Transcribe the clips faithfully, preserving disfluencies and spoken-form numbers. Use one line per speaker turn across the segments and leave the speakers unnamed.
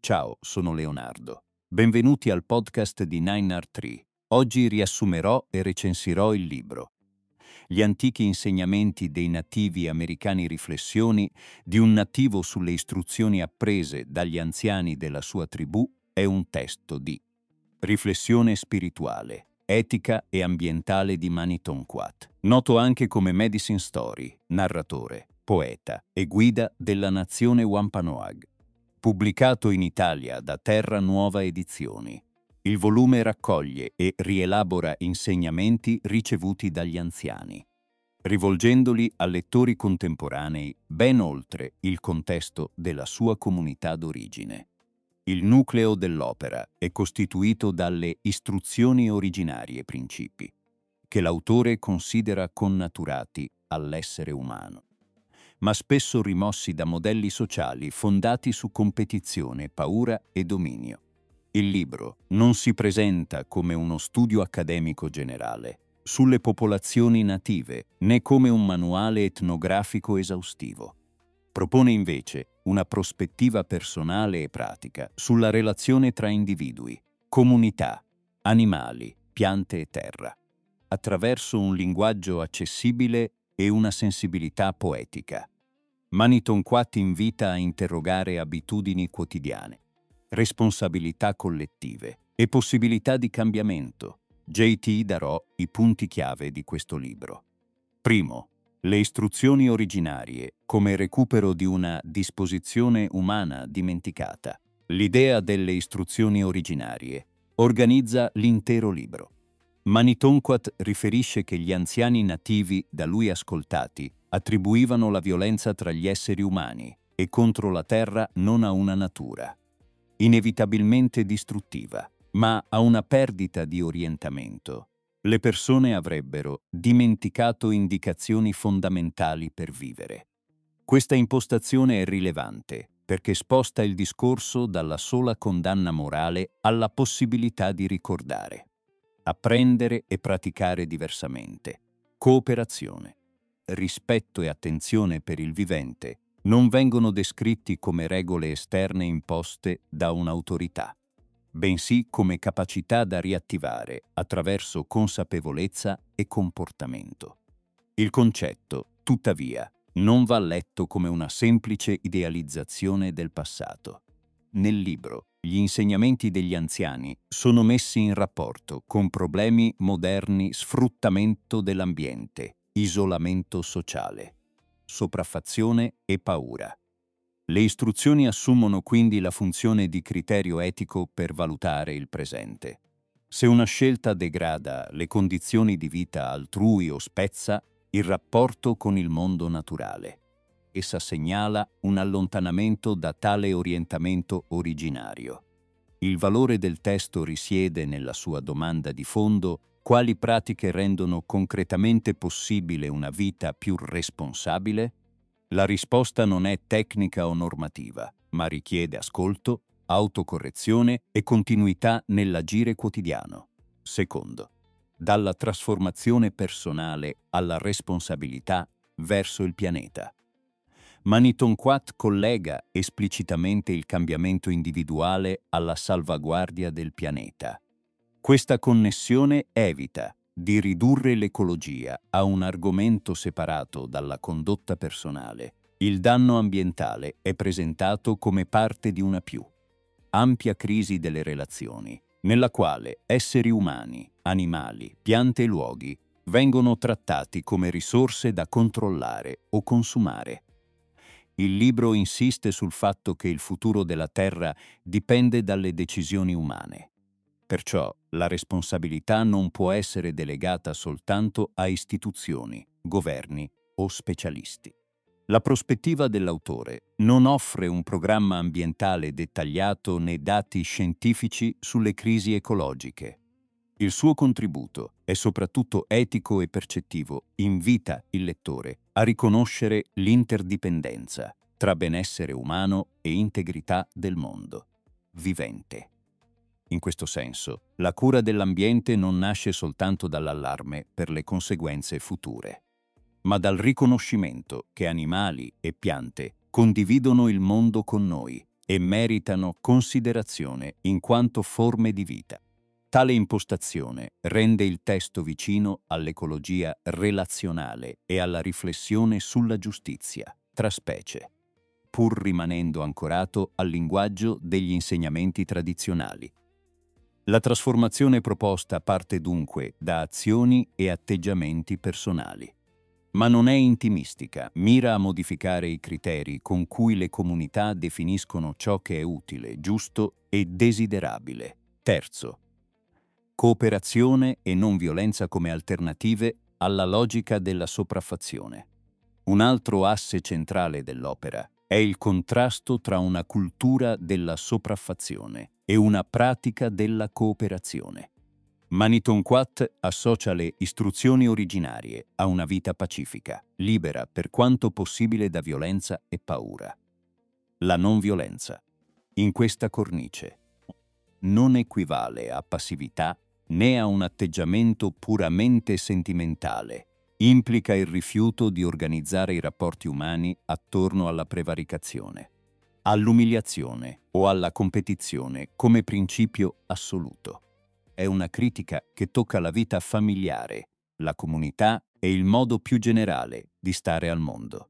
Ciao, sono Leonardo. Benvenuti al podcast di Nine Art Tree. Oggi riassumerò e recensirò il libro Gli antichi insegnamenti dei nativi americani, riflessioni di un nativo sulle istruzioni apprese dagli anziani della sua tribù. È un testo di riflessione spirituale, etica e ambientale di Manitou Quat, noto anche come Medicine Story, narratore, poeta e guida della nazione Wampanoag. Pubblicato in Italia da Terra Nuova Edizioni. Il volume raccoglie e rielabora insegnamenti ricevuti dagli anziani, rivolgendoli a lettori contemporanei ben oltre il contesto della sua comunità d'origine. Il nucleo dell'opera è costituito dalle istruzioni originarie principi, che l'autore considera connaturati all'essere umano, ma spesso rimossi da modelli sociali fondati su competizione, paura e dominio. Il libro non si presenta come uno studio accademico generale sulle popolazioni native, né come un manuale etnografico esaustivo. Propone invece una prospettiva personale e pratica sulla relazione tra individui, comunità, animali, piante e terra, attraverso un linguaggio accessibile e una sensibilità poetica. Manitou Quat invita a interrogare abitudini quotidiane, responsabilità collettive e possibilità di cambiamento. J T darò i punti chiave di questo libro. Primo, le istruzioni originarie come recupero di una disposizione umana dimenticata. L'idea delle istruzioni originarie organizza l'intero libro. Manitou Quat riferisce che gli anziani nativi da lui ascoltati attribuivano la violenza tra gli esseri umani e contro la terra non a una natura inevitabilmente distruttiva, ma a una perdita di orientamento. Le persone avrebbero dimenticato indicazioni fondamentali per vivere. Questa impostazione è rilevante perché sposta il discorso dalla sola condanna morale alla possibilità di ricordare, apprendere e praticare diversamente. Cooperazione, rispetto e attenzione per il vivente non vengono descritti come regole esterne imposte da un'autorità, bensì come capacità da riattivare attraverso consapevolezza e comportamento. Il concetto, tuttavia, non va letto come una semplice idealizzazione del passato. Nel libro, gli insegnamenti degli anziani sono messi in rapporto con problemi moderni: sfruttamento dell'ambiente, isolamento sociale, sopraffazione e paura. Le istruzioni assumono quindi la funzione di criterio etico per valutare il presente. Se una scelta degrada le condizioni di vita altrui o spezza il rapporto con il mondo naturale, essa segnala un allontanamento da tale orientamento originario. Il valore del testo risiede nella sua domanda di fondo: quali pratiche rendono concretamente possibile una vita più responsabile? La risposta non è tecnica o normativa, ma richiede ascolto, autocorrezione e continuità nell'agire quotidiano. Secondo, dalla trasformazione personale alla responsabilità verso il pianeta. Manitou Quat collega esplicitamente il cambiamento individuale alla salvaguardia del pianeta. Questa connessione evita di ridurre l'ecologia a un argomento separato dalla condotta personale. Il danno ambientale è presentato come parte di una più ampia crisi delle relazioni, nella quale esseri umani, animali, piante e luoghi vengono trattati come risorse da controllare o consumare. Il libro insiste sul fatto che il futuro della Terra dipende dalle decisioni umane. Perciò la responsabilità non può essere delegata soltanto a istituzioni, governi o specialisti. La prospettiva dell'autore non offre un programma ambientale dettagliato né dati scientifici sulle crisi ecologiche. Il suo contributo è soprattutto etico e percettivo, invita il lettore a riconoscere l'interdipendenza tra benessere umano e integrità del mondo vivente. In questo senso, la cura dell'ambiente non nasce soltanto dall'allarme per le conseguenze future, ma dal riconoscimento che animali e piante condividono il mondo con noi e meritano considerazione in quanto forme di vita. Tale impostazione rende il testo vicino all'ecologia relazionale e alla riflessione sulla giustizia tra specie, pur rimanendo ancorato al linguaggio degli insegnamenti tradizionali. La trasformazione proposta parte dunque da azioni e atteggiamenti personali. Ma non è intimistica, mira a modificare i criteri con cui le comunità definiscono ciò che è utile, giusto e desiderabile. Terzo, cooperazione e non violenza come alternative alla logica della sopraffazione. Un altro asse centrale dell'opera è il contrasto tra una cultura della sopraffazione e una pratica della cooperazione. Manitonquat associa le istruzioni originarie a una vita pacifica, libera per quanto possibile da violenza e paura. La non violenza, in questa cornice, non equivale a passività né a un atteggiamento puramente sentimentale. Implica il rifiuto di organizzare i rapporti umani attorno alla prevaricazione, all'umiliazione o alla competizione come principio assoluto. È una critica che tocca la vita familiare, la comunità e il modo più generale di stare al mondo.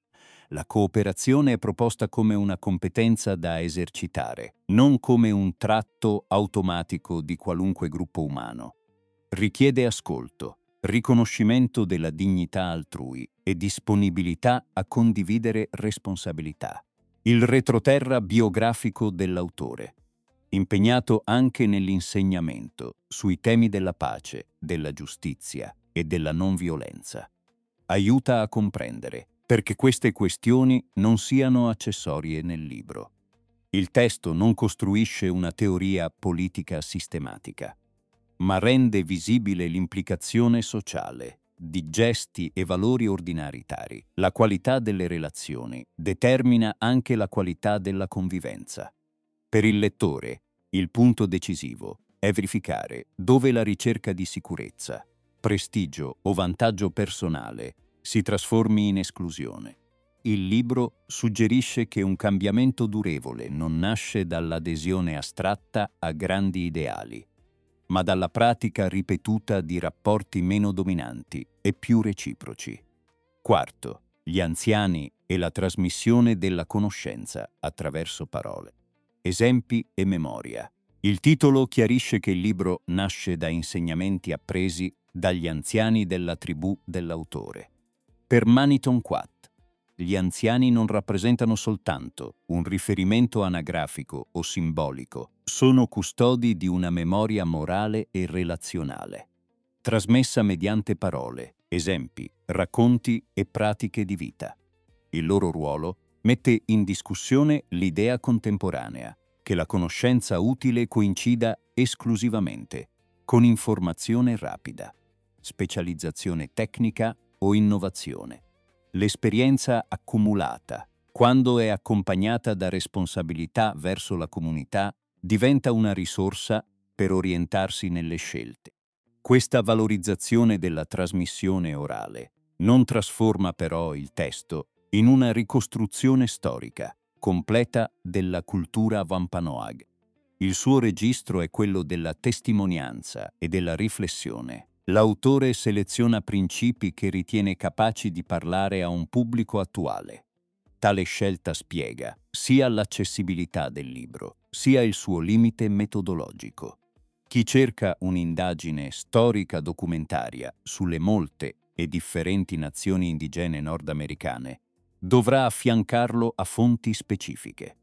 La cooperazione è proposta come una competenza da esercitare, non come un tratto automatico di qualunque gruppo umano. Richiede ascolto, riconoscimento della dignità altrui e disponibilità a condividere responsabilità. Il retroterra biografico dell'autore, impegnato anche nell'insegnamento sui temi della pace, della giustizia e della non violenza, aiuta a comprendere perché queste questioni non siano accessorie nel libro. Il testo non costruisce una teoria politica sistematica, ma rende visibile l'implicazione sociale di gesti e valori ordinaritari. La qualità delle relazioni determina anche la qualità della convivenza. Per il lettore, il punto decisivo è verificare dove la ricerca di sicurezza, prestigio o vantaggio personale si trasformi in esclusione. Il libro suggerisce che un cambiamento durevole non nasce dall'adesione astratta a grandi ideali, ma dalla pratica ripetuta di rapporti meno dominanti e più reciproci. Quarto, gli anziani e la trasmissione della conoscenza attraverso parole, esempi e memoria. Il titolo chiarisce che il libro nasce da insegnamenti appresi dagli anziani della tribù dell'autore. Per Manitonquat, gli anziani non rappresentano soltanto un riferimento anagrafico o simbolico, sono custodi di una memoria morale e relazionale, trasmessa mediante parole, esempi, racconti e pratiche di vita. Il loro ruolo mette in discussione l'idea contemporanea che la conoscenza utile coincida esclusivamente con informazione rapida, specializzazione tecnica o innovazione. L'esperienza accumulata, quando è accompagnata da responsabilità verso la comunità, diventa una risorsa per orientarsi nelle scelte. Questa valorizzazione della trasmissione orale non trasforma però il testo in una ricostruzione storica completa della cultura Wampanoag. Il suo registro è quello della testimonianza e della riflessione. L'autore seleziona principi che ritiene capaci di parlare a un pubblico attuale. Tale scelta spiega sia l'accessibilità del libro, sia il suo limite metodologico. Chi cerca un'indagine storica documentaria sulle molte e differenti nazioni indigene nordamericane dovrà affiancarlo a fonti specifiche.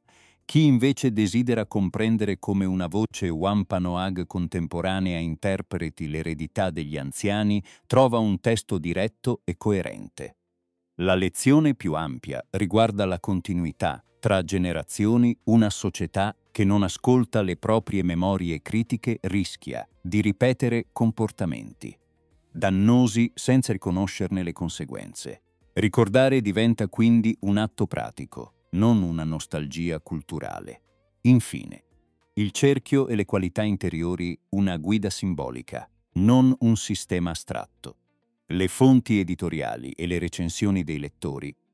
Chi invece desidera comprendere come una voce Wampanoag contemporanea interpreti l'eredità degli anziani trova un testo diretto e coerente. La lezione più ampia riguarda la continuità tra generazioni. Una società che non ascolta le proprie memorie critiche rischia di ripetere comportamenti dannosi senza riconoscerne le conseguenze. Ricordare diventa quindi un atto pratico, non una nostalgia culturale. Infine, il cerchio e le qualità interiori una guida simbolica, non un sistema astratto. Le fonti editoriali e le recensioni dei lettori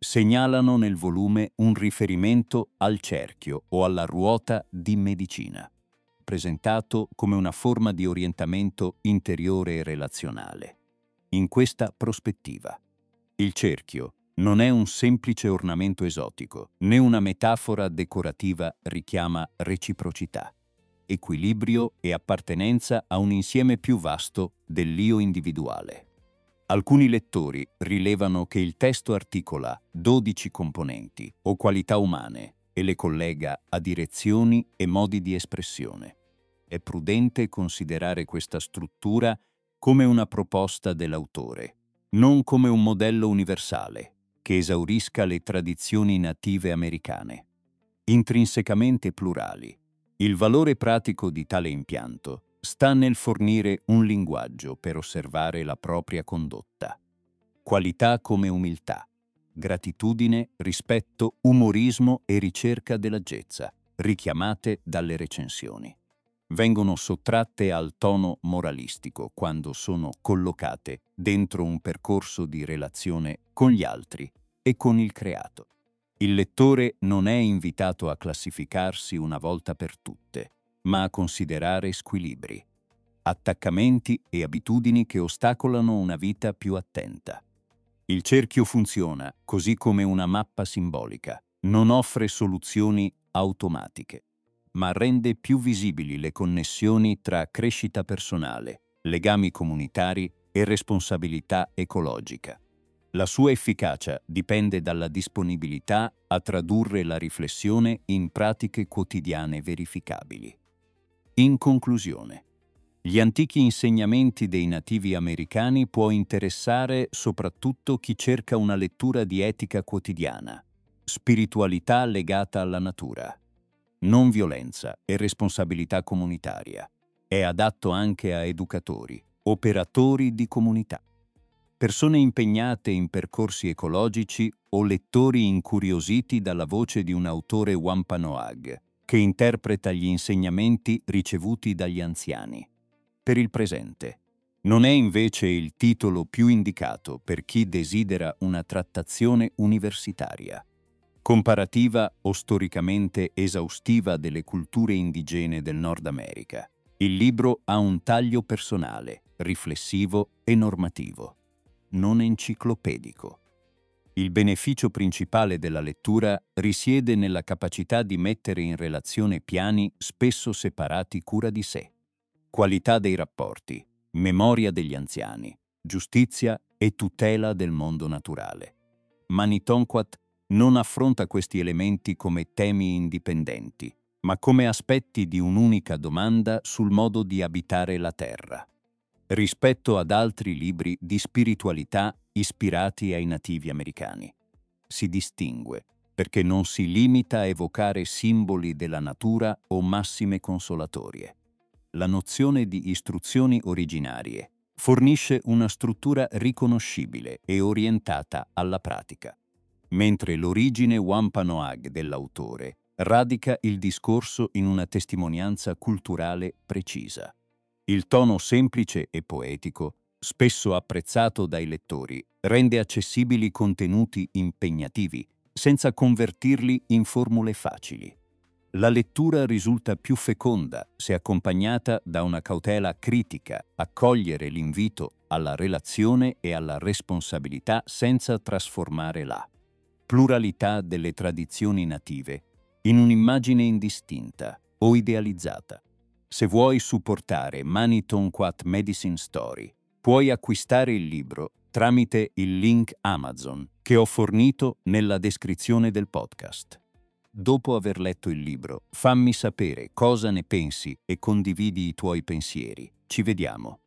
segnalano nel volume un riferimento al cerchio o alla ruota di medicina, presentato come una forma di orientamento interiore e relazionale. In questa prospettiva, il cerchio non è un semplice ornamento esotico, né una metafora decorativa richiama reciprocità, equilibrio e appartenenza a un insieme più vasto dell'io individuale. Alcuni lettori rilevano che il testo articola dodici componenti o qualità umane e le collega a direzioni e modi di espressione. È prudente considerare questa struttura come una proposta dell'autore, non come un modello universale che esaurisca le tradizioni native americane. Intrinsecamente plurali, il valore pratico di tale impianto sta nel fornire un linguaggio per osservare la propria condotta. Qualità come umiltà, gratitudine, rispetto, umorismo e ricerca dell'agezza, richiamate dalle recensioni, vengono sottratte al tono moralistico quando sono collocate dentro un percorso di relazione con gli altri e con il creato. Il lettore non è invitato a classificarsi una volta per tutte, ma a considerare squilibri, attaccamenti e abitudini che ostacolano una vita più attenta. Il cerchio funziona così come una mappa simbolica, non offre soluzioni automatiche, ma rende più visibili le connessioni tra crescita personale, legami comunitari e responsabilità ecologica. La sua efficacia dipende dalla disponibilità a tradurre la riflessione in pratiche quotidiane verificabili. In conclusione, gli antichi insegnamenti dei nativi americani può interessare soprattutto chi cerca una lettura di etica quotidiana, spiritualità legata alla natura, non violenza e responsabilità comunitaria. È adatto anche a educatori, operatori di comunità, persone impegnate in percorsi ecologici o lettori incuriositi dalla voce di un autore Wampanoag che interpreta gli insegnamenti ricevuti dagli anziani. Per il presente, non è invece il titolo più indicato per chi desidera una trattazione universitaria, comparativa o storicamente esaustiva delle culture indigene del Nord America. Il libro ha un taglio personale, riflessivo e normativo, non enciclopedico. Il beneficio principale della lettura risiede nella capacità di mettere in relazione piani spesso separati cura di sé, qualità dei rapporti, memoria degli anziani, giustizia e tutela del mondo naturale. Manitonquat non affronta questi elementi come temi indipendenti, ma come aspetti di un'unica domanda sul modo di abitare la Terra. Rispetto ad altri libri di spiritualità ispirati ai nativi americani, si distingue perché non si limita a evocare simboli della natura o massime consolatorie. La nozione di istruzioni originarie fornisce una struttura riconoscibile e orientata alla pratica, mentre l'origine Wampanoag dell'autore radica il discorso in una testimonianza culturale precisa. Il tono semplice e poetico, spesso apprezzato dai lettori, rende accessibili contenuti impegnativi, senza convertirli in formule facili. La lettura risulta più feconda se accompagnata da una cautela critica a cogliere l'invito alla relazione e alla responsabilità senza trasformare la pluralità delle tradizioni native in un'immagine indistinta o idealizzata. Se vuoi supportare Manitonquat Medicine Story, puoi acquistare il libro tramite il link Amazon che ho fornito nella descrizione del podcast. Dopo aver letto il libro, fammi sapere cosa ne pensi e condividi i tuoi pensieri. Ci vediamo.